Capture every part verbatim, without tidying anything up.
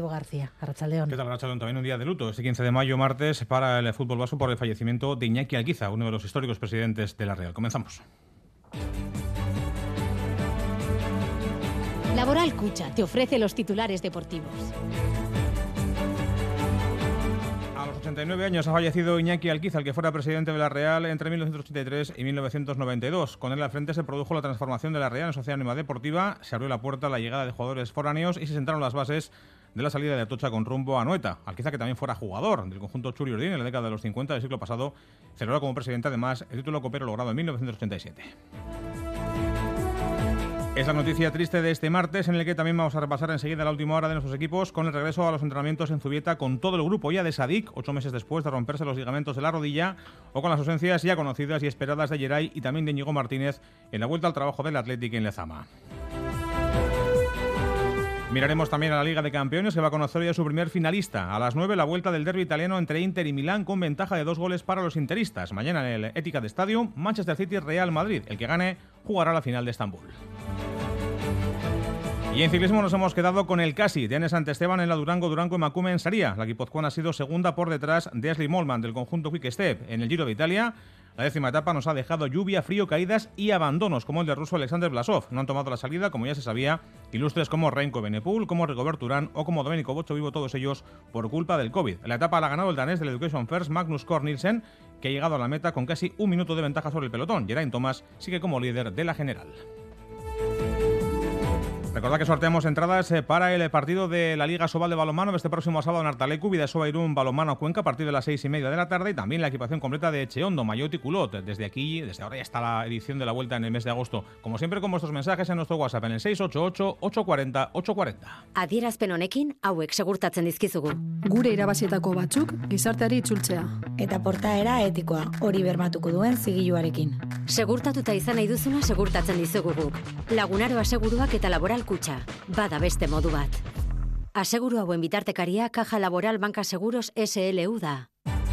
Edu García. Arratsaldeon. ¿Qué tal, Arratsaldeon? También un día de luto, este quince de mayo, martes, para el fútbol vasco por el fallecimiento de Iñaki Alquiza, uno de los históricos presidentes de la Real. Comenzamos. Laboral Cucha te ofrece los titulares deportivos. A los ochenta y nueve años ha fallecido Iñaki Alquiza, el que fuera presidente de la Real entre mil novecientos ochenta y tres y mil novecientos noventa y dos. Con él al frente se produjo la transformación de la Real en sociedad anónima deportiva, se abrió la puerta a la llegada de jugadores foráneos y se sentaron las bases de la salida de Atocha con rumbo a Anoeta. Alquiza, que también fuera jugador del conjunto Txuri Urdin en la década de los cincuenta del siglo pasado, celebró como presidente además el título copero logrado en mil novecientos ochenta y siete. Es la noticia triste de este martes, en el que también vamos a repasar enseguida la última hora de nuestros equipos con el regreso a los entrenamientos en Zubieta con todo el grupo ya de Sadik, ocho meses después de romperse los ligamentos de la rodilla, o con las ausencias ya conocidas y esperadas de Geray y también de Íñigo Martínez en la vuelta al trabajo del Athletic en Lezama. Miraremos también a la Liga de Campeones, que va a conocer ya su primer finalista. A las nueve, la vuelta del derbi italiano entre Inter y Milán, con ventaja de dos goles para los interistas. Mañana en el Etihad Stadium, Manchester City-Real Madrid. El que gane jugará la final de Estambul. Y en ciclismo nos hemos quedado con el casi de Ane Santesteban en la Durango-Durango-Emakume en Saría. La guipuzcoana ha sido segunda por detrás de Ashley Mollman del conjunto Quick Step. En el Giro de Italia, la décima etapa nos ha dejado lluvia, frío, caídas y abandonos, como el del ruso Alexander Blasov. No han tomado la salida, como ya se sabía, ilustres como Renko Benepul, como Rigobert Urán o como Domenico Boccio Vivo, todos ellos por culpa del COVID. La etapa la ha ganado el danés del Education First, Magnus Cort Nielsen, que ha llegado a la meta con casi un minuto de ventaja sobre el pelotón. Geraint Thomas sigue como líder de la general. Recordad que sorteamos entradas para el partido de la Liga Sobal de balonmano este próximo sábado en Artalecu, Bidasoa Irún, balonmano Cuenca, a partir de las seis y media de la tarde, y también la equipación completa de Echeondo, Mayotte y Culot. Desde aquí, desde ahora ya está la edición de la vuelta en el mes de agosto. Como siempre, con vuestros mensajes en nuestro WhatsApp en el seis ocho ocho, ocho cuatro cero, ocho cuatro cero. Adierazpen honekin hauek segurtatzen dizkizugu. Gure irabazietako batzuk gizarteari itzultzea. Eta portaera etikoa, hori bermatuko duen zigiluarekin. Segurtatuta izan nahi duzuna segurtatzen dizugu guk. Lagunaro aseguruak eta Laboral Kutxa. Bada beste modu bat. Aseguru hauen bitartekaria Caja Laboral Banca Seguros S L U da.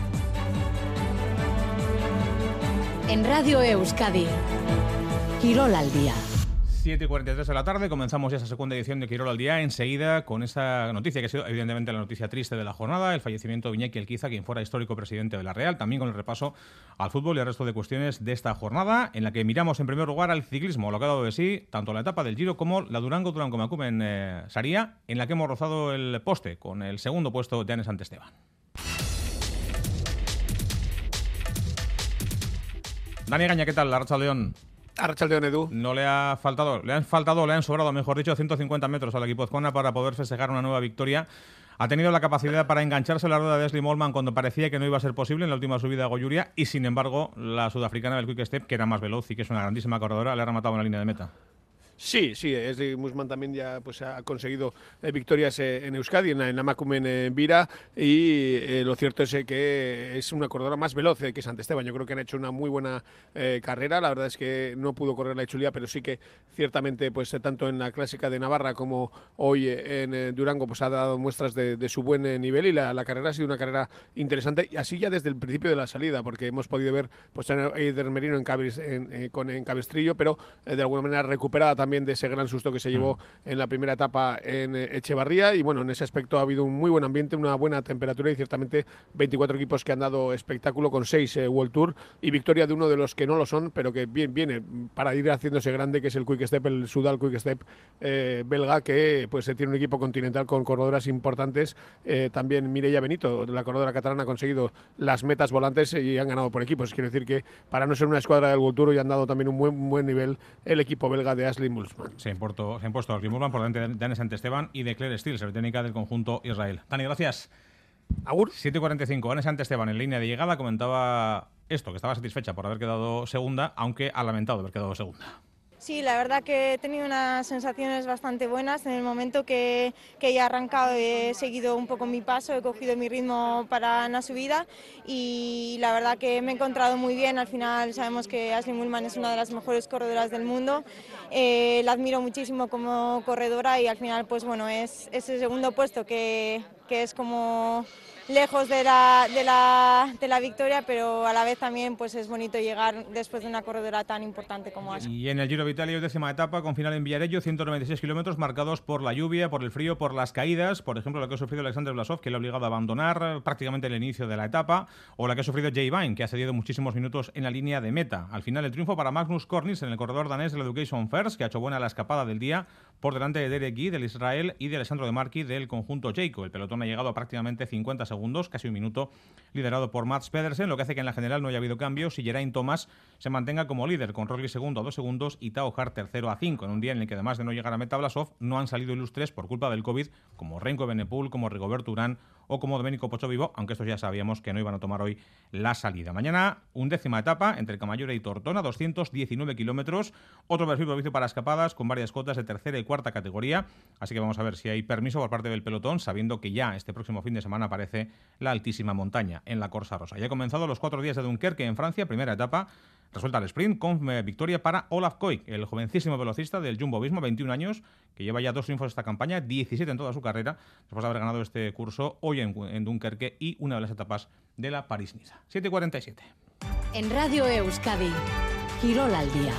En Radio Euskadi, Kirol al día. siete y cuarenta y tres de la tarde, comenzamos ya esa segunda edición de Kirol al día, enseguida con esa noticia que ha sido evidentemente la noticia triste de la jornada, el fallecimiento de Iñaki Alquiza, quien fuera histórico presidente de la Real, también con el repaso al fútbol y al resto de cuestiones de esta jornada, en la que miramos en primer lugar al ciclismo, lo que ha dado de sí, tanto la etapa del Giro como la Durango-Durango-Emakume en eh, Saría, en la que hemos rozado el poste con el segundo puesto de Ane Santesteban. Dani Gaña, ¿qué tal? Arratsaldeon. Arratsaldeon, Edu. No le ha faltado, le han faltado, le han sobrado, mejor dicho, ciento cincuenta metros al equipo guipuzcoano para poder festejar una nueva victoria. Ha tenido la capacidad para engancharse a la rueda de Ashley Mollman cuando parecía que no iba a ser posible en la última subida a Goyuria, y sin embargo la sudafricana del Quick Step, que era más veloz y que es una grandísima corredora, le ha rematado en la línea de meta. Sí, sí, Ashley Mollman también ya pues, ha conseguido eh, victorias eh, en Euskadi, en la, en la Emakume en Vira, y eh, lo cierto es eh, que es una corredora más veloz eh, que Santesteban. Yo creo que han hecho una muy buena eh, carrera. La verdad es que no pudo correr la Itzulia, pero sí que ciertamente pues eh, tanto en la Clásica de Navarra como hoy eh, en eh, Durango pues ha dado muestras de, de su buen eh, nivel, y la, la carrera ha sido una carrera interesante, y así ya desde el principio de la salida, porque hemos podido ver pues, a Eider Merino en, Cabres, en, eh, con, en Cabestrillo, pero eh, de alguna manera recuperada también de ese gran susto que se llevó en la primera etapa en Echevarría, y bueno, en ese aspecto ha habido un muy buen ambiente, una buena temperatura, y ciertamente veinticuatro equipos que han dado espectáculo, con seis eh, World Tour, y victoria de uno de los que no lo son, pero que bien viene para ir haciéndose grande, que es el Quick Step, el Sudal Quick Step eh, belga, que pues tiene un equipo continental con corredoras importantes. Eh, también Mireia Benito, la corredora catalana, ha conseguido las metas volantes y han ganado por equipos. Quiere decir que para no ser una escuadra del World Tour, hoy han dado también un buen, un buen nivel el equipo belga de Ashley Mollman. Se ha impuesto, se ha impuesto a Ashley Mollman por delante de Ane Santesteban y de Claire Steele, británica del conjunto Israel. Dani, gracias. Agur. siete y cuarenta y cinco, Ane Santesteban en línea de llegada comentaba esto, que estaba satisfecha por haber quedado segunda, aunque ha lamentado haber quedado segunda. Sí, la verdad que he tenido unas sensaciones bastante buenas. En el momento que, que he arrancado he seguido un poco mi paso, he cogido mi ritmo para la subida, y la verdad que me he encontrado muy bien. Al final sabemos que Ashley Mollman es una de las mejores corredoras del mundo, eh, la admiro muchísimo como corredora, y al final pues bueno, es ese segundo puesto que que es como lejos de la, de, la, de la victoria, pero a la vez también pues es bonito llegar después de una corredora tan importante como esa. Y en el Giro de Italia, décima etapa, con final en Viareggio, ciento noventa y seis kilómetros marcados por la lluvia, por el frío, por las caídas, por ejemplo la que ha sufrido Alexander Vlasov, que le ha obligado a abandonar prácticamente el inicio de la etapa, o la que ha sufrido Jay Vine, que ha cedido muchísimos minutos en la línea de meta. Al final el triunfo para Magnus Cornis en el corredor danés de la Education First, que ha hecho buena la escapada del día, por delante de Derek Guy del Israel y de Alessandro De Marchi del conjunto Jayco. El pelotón ha llegado a prácticamente cincuenta segundos, casi un minuto, liderado por Mats Pedersen, lo que hace que en la general no haya habido cambios y Geraint Thomas se mantenga como líder, con Roglic segundo a dos segundos y Tao Hart tercero a cinco, en un día en el que además de no llegar a meta Vlasov, no han salido ilustres por culpa del COVID, como Renko Evenepoel, como Rigoberto Urán o como Domenico Pozzovivo, aunque estos ya sabíamos que no iban a tomar hoy la salida. Mañana, undécima etapa entre Camaiore y Tortona, doscientos diecinueve kilómetros, otro perfil propicio para escapadas con varias cotas de tercera y cuarta categoría, así que vamos a ver si hay permiso por parte del pelotón, sabiendo que ya este próximo fin de semana aparece la altísima montaña en la Corsa Rosa. Ya han comenzado los cuatro días de Dunkerque en Francia, primera etapa, resuelta el sprint con eh, victoria para Olaf Koik, el jovencísimo velocista del Jumbo-Visma, veintiún años, que lleva ya dos triunfos esta campaña, diecisiete en toda su carrera, después de haber ganado este curso hoy en, en Dunkerque y una de las etapas de la París-Niza. siete y cuarenta y siete. En Radio Euskadi, Quirol al día.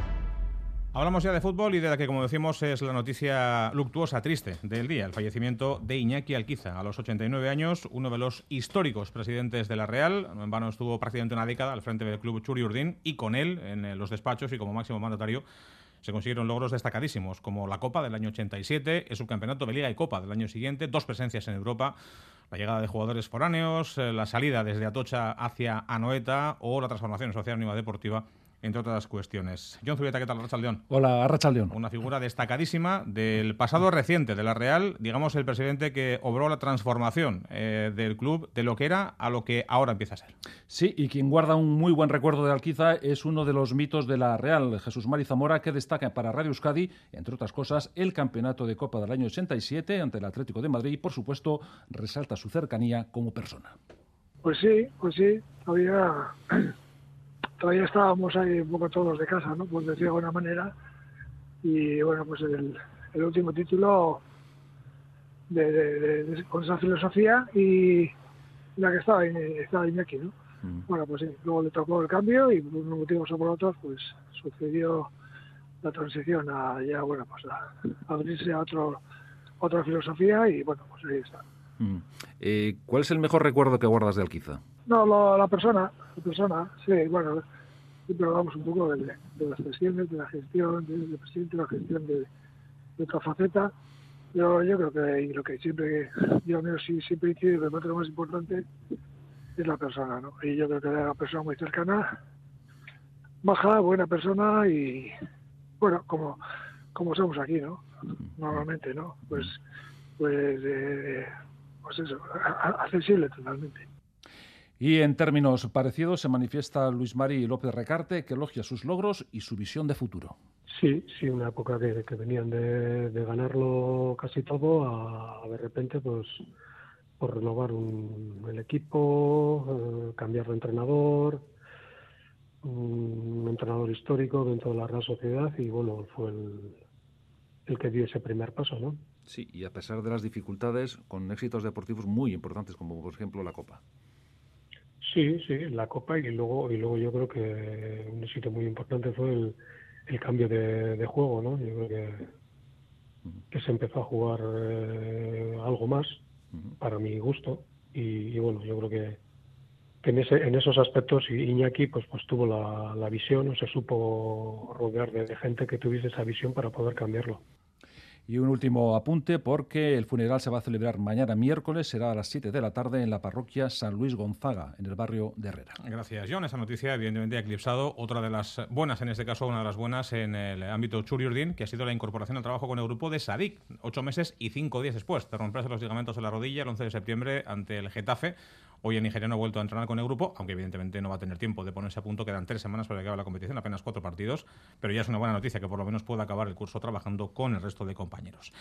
Hablamos ya de fútbol y de la que, como decimos, es la noticia luctuosa, triste del día, el fallecimiento de Iñaki Alquiza, a los ochenta y nueve años, uno de los históricos presidentes de la Real. No en vano estuvo prácticamente una década al frente del club Txuri Urdin, y con él, en los despachos y como máximo mandatario, se consiguieron logros destacadísimos, como la Copa del año ochenta y siete, el subcampeonato de Liga y Copa del año siguiente, dos presencias en Europa, la llegada de jugadores foráneos, la salida desde Atocha hacia Anoeta o la transformación social anónima deportiva, entre otras cuestiones. Jon Zubieta, ¿qué tal? Arratsaldeon. Hola, Arratsaldeon. Una figura destacadísima del pasado reciente de la Real, digamos el presidente que obró la transformación eh, del club de lo que era a lo que ahora empieza a ser. Sí, y quien guarda un muy buen recuerdo de Alquiza es uno de los mitos de la Real, Jesús Mari Zamora, que destaca para Radio Euskadi, entre otras cosas, el campeonato de Copa del año ochenta y siete ante el Atlético de Madrid y, por supuesto, resalta su cercanía como persona. Pues sí, pues sí, todavía... Todavía estábamos ahí un poco todos de casa, ¿no? Pues decir de alguna manera. Y bueno, pues el, el último título de, de, de, de, con esa filosofía y la que estaba, estaba Iñaki, ¿no? Mm. Bueno, pues sí, luego le tocó el cambio y por unos motivos o por otros, pues sucedió la transición a ya, bueno, pues a, a abrirse a otro, otra filosofía y bueno, pues ahí está. Mm. Eh, ¿Cuál es el mejor recuerdo que guardas de Alquiza? No, lo, la persona, la persona, sí, bueno, siempre hablamos un poco de, de las gestiones, de la gestión, del de presidente, de la gestión de, de otra faceta, pero yo creo que y lo que siempre, yo al menos sí, siempre incido, que lo más importante es la persona, ¿no? Y yo creo que era una persona muy cercana, maja, buena persona y, bueno, como, como somos aquí, ¿no? Normalmente, ¿no? Pues, pues, eh, pues eso, accesible totalmente. Y en términos parecidos se manifiesta Luis Mari López Recarte, que elogia sus logros y su visión de futuro. Sí, sí, una época que, que venían de, de ganarlo casi todo a, a de repente pues por renovar un, el equipo, eh, cambiar de entrenador, un entrenador histórico dentro de la Real Sociedad y bueno, fue el, el que dio ese primer paso, ¿no? Sí, y a pesar de las dificultades, con éxitos deportivos muy importantes como por ejemplo la Copa. Sí, sí, la Copa y luego y luego yo creo que un éxito muy importante fue el, el cambio de, de juego, ¿no? Yo creo que, que se empezó a jugar eh, algo más para mi gusto y, y bueno, yo creo que, que en ese en esos aspectos Iñaki pues pues tuvo la, la visión, o se supo rodear de, de gente que tuviese esa visión para poder cambiarlo. Y un último apunte, porque el funeral se va a celebrar mañana miércoles, será a las siete de la tarde en la parroquia San Luis Gonzaga, en el barrio de Herrera. Gracias, Jon. Esa noticia evidentemente ha eclipsado otra de las buenas, en este caso una de las buenas en el ámbito Txuri Urdin, que ha sido la incorporación al trabajo con el grupo de Sadik, ocho meses y cinco días después de romperse los ligamentos de la rodilla el once de septiembre ante el Getafe. Hoy el nigeriano ha vuelto a entrenar con el grupo, aunque evidentemente no va a tener tiempo de ponerse a punto. Quedan tres semanas para que acabe la competición, apenas cuatro partidos, pero ya es una buena noticia que por lo menos pueda acabar el curso trabajando con el resto de compañeros.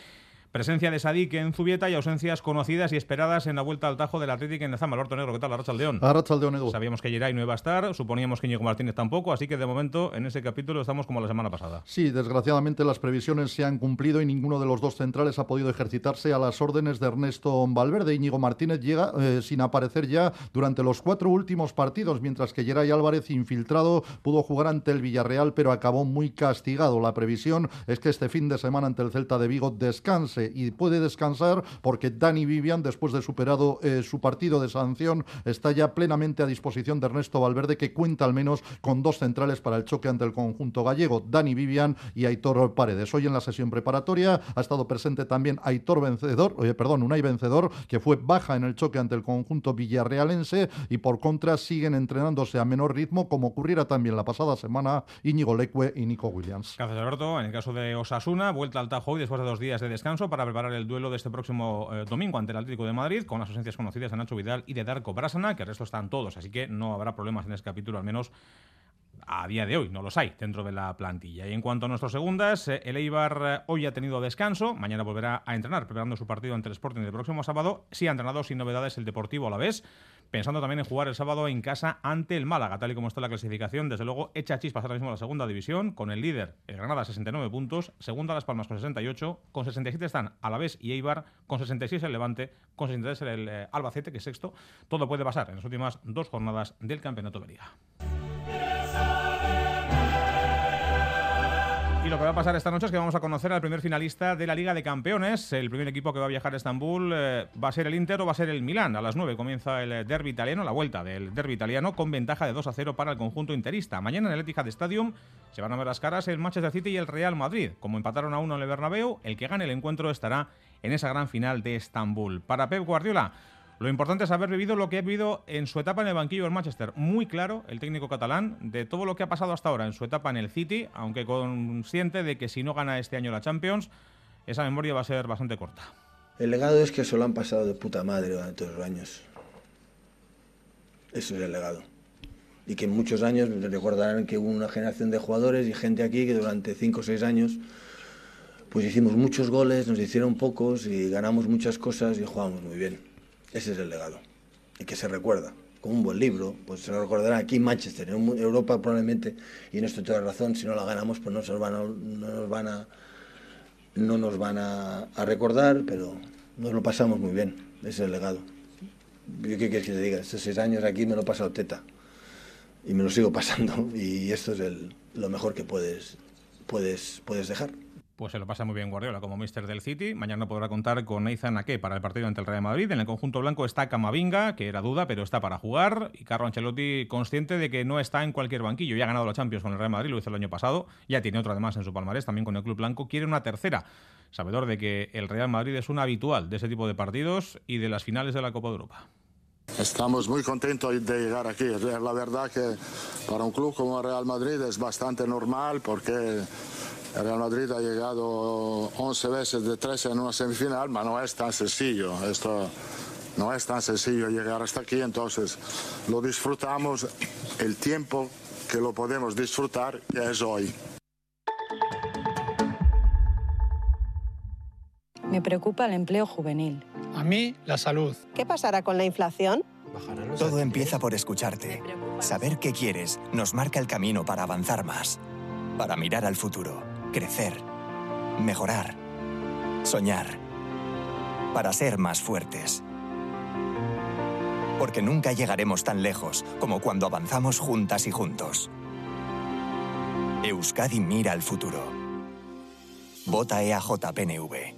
Presencia de Sadik en Zubieta y ausencias conocidas y esperadas en la vuelta al Tajo del Atlético en Nezama. Alberto Negro, ¿qué tal? Arratsaldeon. Arratsaldeon, Edu. Sabíamos que Geray no iba a estar, suponíamos que Íñigo Martínez tampoco, así que de momento en ese capítulo estamos como la semana pasada. Sí, desgraciadamente las previsiones se han cumplido y ninguno de los dos centrales ha podido ejercitarse a las órdenes de Ernesto Valverde. Íñigo Martínez llega eh, sin aparecer ya durante los cuatro últimos partidos, mientras que Geray Álvarez, infiltrado, pudo jugar ante el Villarreal, pero acabó muy castigado. La previsión es que este fin de semana ante el Celta de Vigo descanse, y puede descansar porque Dani Vivian, después de superado eh, su partido de sanción, está ya plenamente a disposición de Ernesto Valverde, que cuenta al menos con dos centrales para el choque ante el conjunto gallego, Dani Vivian y Aitor Paredes. Hoy en la sesión preparatoria ha estado presente también Aitor Vencedor, eh, perdón, Unai Vencedor, que fue baja en el choque ante el conjunto villarrealense, y por contra siguen entrenándose a menor ritmo, como ocurriera también la pasada semana Íñigo Leque y Nico Williams. Gracias, Alberto. En el caso de Osasuna, vuelta al Tajo hoy después de dos días de descanso para preparar el duelo de este próximo eh, domingo ante el Atlético de Madrid, con las ausencias conocidas de Nacho Vidal y de Darko Brásana, que el resto están todos, así que no habrá problemas en este capítulo, al menos a día de hoy. No los hay dentro de la plantilla. Y en cuanto a nuestros segundas, eh, el Eibar eh, hoy ha tenido descanso, mañana volverá a entrenar preparando su partido ante el Sporting el próximo sábado. Sí ha entrenado sin novedades el Deportivo Alavés, pensando también en jugar el sábado en casa ante el Málaga. Tal y como está la clasificación, desde luego echa chispas ahora mismo la segunda división, con el líder, el Granada, sesenta y nueve puntos, segunda Las Palmas con sesenta y ocho, con sesenta y siete están Alavés y Eibar, con sesenta y seis el Levante, con sesenta y tres el eh, Albacete, que es sexto. Todo puede pasar en las últimas dos jornadas del Campeonato de Liga. Y lo que va a pasar esta noche es que vamos a conocer al primer finalista de la Liga de Campeones. El primer equipo que va a viajar a Estambul eh, va a ser el Inter o va a ser el Milán. A las nueve comienza el derbi italiano, la vuelta del derbi italiano, con ventaja de dos a cero para el conjunto interista. Mañana en el Etihad Stadium se van a ver las caras el Manchester City y el Real Madrid. Como empataron a uno en el Bernabéu, el que gane el encuentro estará en esa gran final de Estambul. Para Pep Guardiola, lo importante es haber vivido lo que ha vivido en su etapa en el banquillo del Manchester. Muy claro el técnico catalán de todo lo que ha pasado hasta ahora en su etapa en el City, aunque consciente de que si no gana este año la Champions, esa memoria va a ser bastante corta. El legado es que se lo han pasado de puta madre durante todos los años. Eso es el legado. Y que en muchos años recordarán que hubo una generación de jugadores y gente aquí que durante cinco o seis años pues hicimos muchos goles, nos hicieron pocos y ganamos muchas cosas y jugamos muy bien. Ese es el legado, y que se recuerda, con un buen libro, pues se lo recordará aquí en Manchester, en Europa probablemente, y en esto toda razón, si no la ganamos, pues no nos van a, no nos van a, no nos van a, a recordar, pero nos lo pasamos muy bien, ese es el legado. ¿Qué quieres que te diga? Estos seis años aquí me lo he pasado teta, y me lo sigo pasando, y esto es el, lo mejor que puedes, puedes, puedes dejar. Pues se lo pasa muy bien Guardiola como míster del City. Mañana podrá contar con Nathan Ake para el partido ante el Real Madrid. En el conjunto blanco está Camavinga, que era duda, pero está para jugar. Y Carlo Ancelotti, consciente de que no está en cualquier banquillo. Ya ha ganado la Champions con el Real Madrid, lo hizo el año pasado. Ya tiene otra además en su palmarés, también con el club blanco. Quiere una tercera, sabedor de que el Real Madrid es un habitual de ese tipo de partidos y de las finales de la Copa de Europa. Estamos muy contentos de llegar aquí. La verdad que para un club como el Real Madrid es bastante normal, porque el Real Madrid ha llegado once veces de trece en una semifinal, pero no es tan sencillo. Esto no es tan sencillo llegar hasta aquí, entonces lo disfrutamos el tiempo que lo podemos disfrutar, que es hoy. Me preocupa el empleo juvenil. A mí, la salud. ¿Qué pasará con la inflación? Todo empieza por escucharte. Saber qué quieres nos marca el camino para avanzar más. Para mirar al futuro, crecer, mejorar, soñar. Para ser más fuertes. Porque nunca llegaremos tan lejos como cuando avanzamos juntas y juntos. Euskadi mira al futuro. Vota E A J P N V.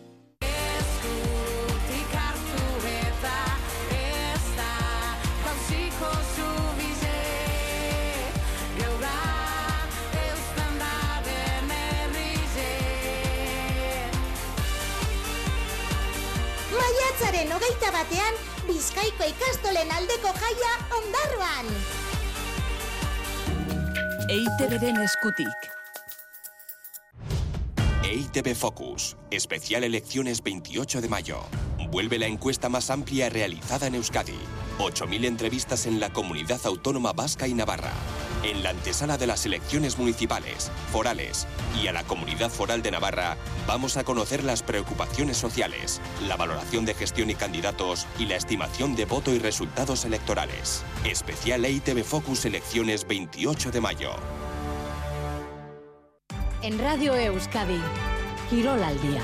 Maiatzaren hogeita batean, Bizkaiko ikastolen aldeko jaia Ondarroan. E I Te Beren eskutik. E I Te Be Focus, especial elecciones veintiocho de mayo. Vuelve la encuesta más amplia realizada en Euskadi. ocho mil entrevistas en la comunidad autónoma vasca y navarra. En la antesala de las elecciones municipales, forales y a la Comunidad Foral de Navarra, vamos a conocer las preocupaciones sociales, la valoración de gestión y candidatos y la estimación de voto y resultados electorales. Especial E I T V Focus Elecciones veintiocho de mayo. En Radio Euskadi, Quirol al día.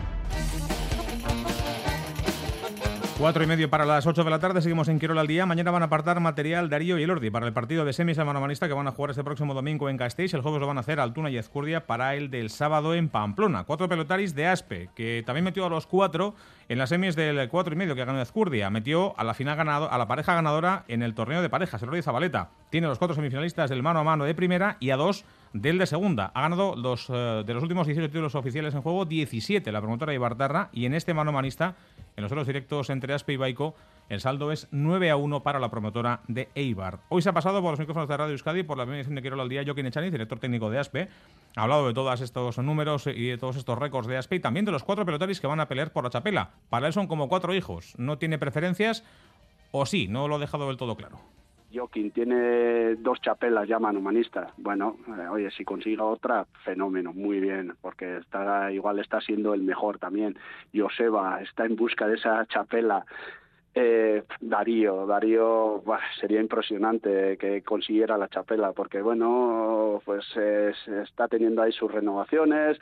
Cuatro y medio para las ocho de la tarde, seguimos en Quirol al día. Mañana van a apartar material Darío y Elordi para el partido de semis al manomanista que van a jugar este próximo domingo en Gasteiz. El jueves lo van a hacer Altuna y Ezcurdia para el del sábado en Pamplona. Cuatro pelotaris de Aspe, que también metió a los cuatro en las semis del cuatro y medio que ganó Ezcurdia. Metió a la final ganado, a la pareja ganadora en el torneo de parejas, Elordi y Zabaleta. Tiene los cuatro semifinalistas del mano a mano de primera y a dos del de segunda. Ha ganado los, uh, de los últimos dieciocho títulos oficiales en juego, diecisiete la promotora Ibartarra, y en este mano manista, en los duelos directos entre Aspe y Baico, el saldo es nueve a uno para la promotora de Eibar. Hoy se ha pasado por los micrófonos de Radio Euskadi, por la primera edición de Quirol al día, Jokin Echaniz, director técnico de Aspe. Ha hablado de todos estos números y de todos estos récords de Aspe y también de los cuatro pelotaris que van a pelear por la chapela. Para él son como cuatro hijos. No tiene preferencias, o sí, no lo ha dejado del todo claro. Jokin tiene dos chapelas ya manomanistas. Bueno, eh, oye, si consiga otra, fenómeno, muy bien, porque está igual está siendo el mejor también. Joseba está en busca de esa chapela. Eh, Darío, Darío, bah, sería impresionante que consiguiera la chapela, porque bueno, pues eh, está teniendo ahí sus renovaciones.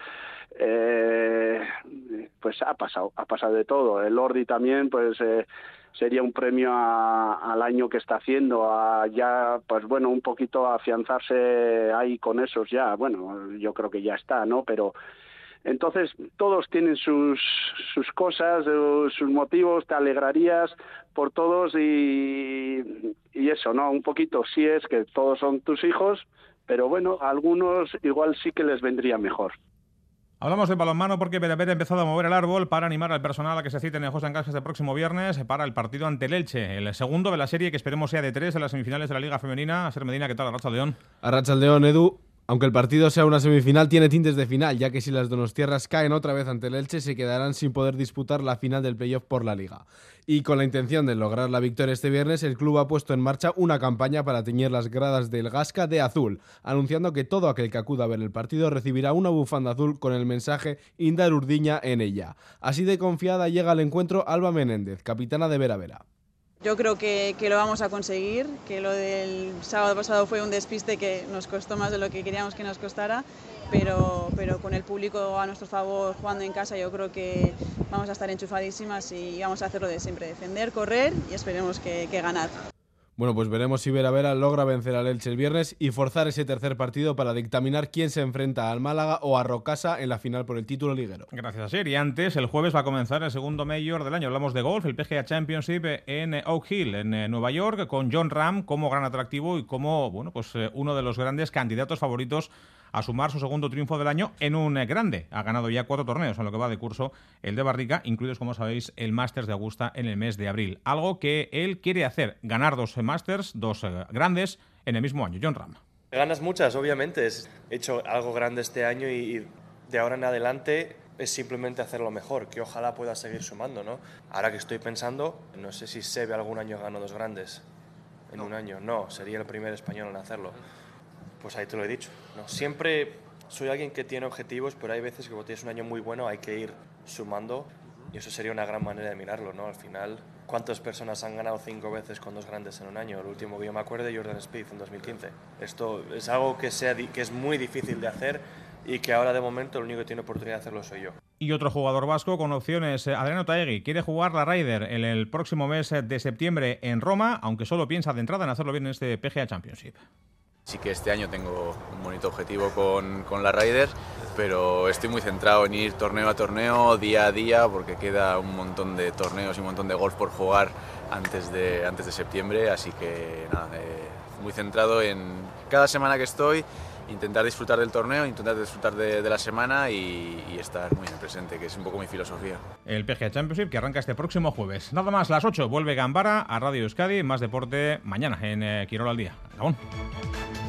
Eh, pues ha pasado, ha pasado de todo. El Elordi también, pues. Eh, sería un premio a, al año que está haciendo, a ya, pues bueno, un poquito afianzarse ahí con esos ya, bueno, yo creo que ya está, ¿no? Pero entonces todos tienen sus sus cosas, sus motivos, te alegrarías por todos y, y eso, ¿no? Un poquito sí es que todos son tus hijos, pero bueno, a algunos igual sí que les vendría mejor. Hablamos de balonmano porque Beravera ha empezado a mover el árbol para animar al personal a que se cite en el José Encajes el próximo viernes para el partido ante el Elche, el segundo de la serie que esperemos sea de tres en las semifinales de la Liga Femenina. Ser Medina, ¿qué tal? Arratsaldeon. Arratsaldeon, Edu. Aunque el partido sea una semifinal, tiene tintes de final, ya que si las donostiarras caen otra vez ante el Elche, se quedarán sin poder disputar la final del playoff por la Liga. Y con la intención de lograr la victoria este viernes, el club ha puesto en marcha una campaña para teñir las gradas del Gasca de azul, anunciando que todo aquel que acuda a ver el partido recibirá una bufanda azul con el mensaje Indar Urdiña en ella. Así de confiada llega al encuentro Alba Menéndez, capitana de Vera Vera. Yo creo que, que lo vamos a conseguir, que lo del sábado pasado fue un despiste que nos costó más de lo que queríamos que nos costara, pero, pero con el público a nuestro favor jugando en casa yo creo que vamos a estar enchufadísimas y vamos a hacer lo de siempre, defender, correr y esperemos que, que ganar. Bueno, pues veremos si Vera Vera logra vencer al Elche el viernes y forzar ese tercer partido para dictaminar quién se enfrenta al Málaga o a Rocasa en la final por el título liguero. Gracias a Ser. Y antes, el jueves va a comenzar el segundo Major del año. Hablamos de golf, el P G A Championship en Oak Hill, en Nueva York, con Jon Rahm como gran atractivo y como bueno, pues uno de los grandes candidatos favoritos a sumar su segundo triunfo del año en un grande. Ha ganado ya cuatro torneos en lo que va de curso el de Barrica, incluidos, como sabéis, el Masters de Augusta en el mes de abril. Algo que él quiere hacer, ganar dos Masters, dos eh, grandes, en el mismo año. Jon Rahm. Ganas muchas, obviamente. He hecho algo grande este año y de ahora en adelante es simplemente hacerlo mejor, que ojalá pueda seguir sumando, ¿no? Ahora que estoy pensando, no sé si Seve algún año ganó dos grandes en no. un año. No, sería el primer español en hacerlo. Pues ahí te lo he dicho, ¿no? Siempre soy alguien que tiene objetivos, pero hay veces que cuando tienes un año muy bueno hay que ir sumando y eso sería una gran manera de mirarlo, ¿no? Al final, ¿cuántas personas han ganado cinco veces con dos grandes en un año? El último que yo me acuerdo de Jordan Spieth en dos mil quince. Esto es algo que, sea, que es muy difícil de hacer y que ahora de momento el único que tiene oportunidad de hacerlo soy yo. Y otro jugador vasco con opciones, Adriano Taegui, quiere jugar la Ryder en el próximo mes de septiembre en Roma, aunque solo piensa de entrada en hacerlo bien en este P G A Championship. Sí que este año tengo un bonito objetivo con, con la Ryder, pero estoy muy centrado en ir torneo a torneo, día a día, porque queda un montón de torneos y un montón de golf por jugar antes de, antes de septiembre, así que nada, eh, muy centrado en cada semana que estoy, intentar disfrutar del torneo, intentar disfrutar de, de la semana y, y estar muy en el presente, que es un poco mi filosofía. El P G A Championship que arranca este próximo jueves. Nada más, las ocho vuelve Gambara a Radio Euskadi, más deporte mañana en eh, Quirol al día. Gabón.